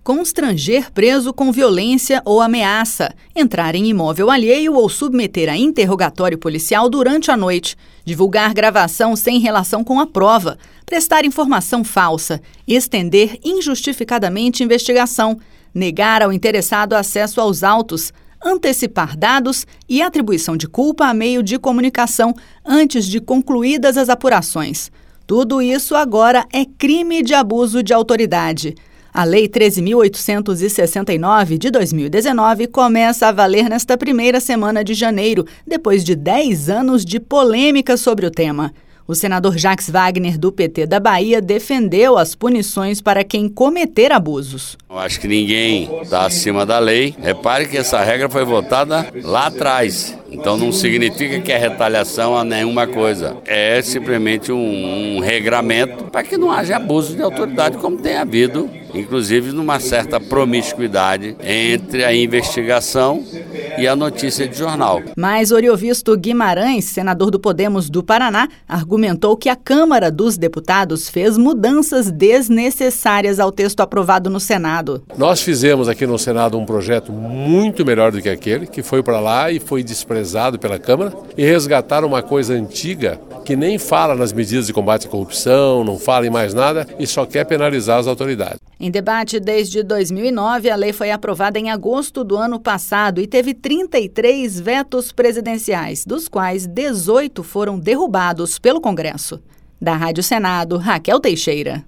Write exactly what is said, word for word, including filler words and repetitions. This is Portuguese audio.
Constranger preso com violência ou ameaça, entrar em imóvel alheio ou submeter a interrogatório policial durante a noite, divulgar gravação sem relação com a prova, prestar informação falsa, estender injustificadamente investigação, negar ao interessado acesso aos autos, antecipar dados e atribuição de culpa a meio de comunicação antes de concluídas as apurações. Tudo isso agora é crime de abuso de autoridade. A Lei treze mil oitocentos e sessenta e nove, de dois mil e dezenove, começa a valer nesta primeira semana de janeiro, depois de dez anos de polêmica sobre o tema. O senador Jacques Wagner, do P T da Bahia, defendeu as punições para quem cometer abusos. Eu acho que ninguém está acima da lei. Repare que essa regra foi votada lá atrás. Então não significa que é retaliação a nenhuma coisa. É simplesmente um, um regramento para que não haja abuso de autoridade, como tem havido, inclusive numa certa promiscuidade entre a investigação e a notícia de jornal. Mas Oriovisto Guimarães, senador do Podemos do Paraná, argumentou que a Câmara dos Deputados fez mudanças desnecessárias ao texto aprovado no Senado. Nós fizemos aqui no Senado um projeto muito melhor do que aquele, que foi para lá e foi desprezado pela Câmara, e resgataram uma coisa antiga que nem fala nas medidas de combate à corrupção, não fala em mais nada e só quer penalizar as autoridades. Em debate desde dois mil e nove, a lei foi aprovada em agosto do ano passado e teve trinta e três vetos presidenciais, dos quais dezoito foram derrubados pelo Congresso. Da Rádio Senado, Raquel Teixeira.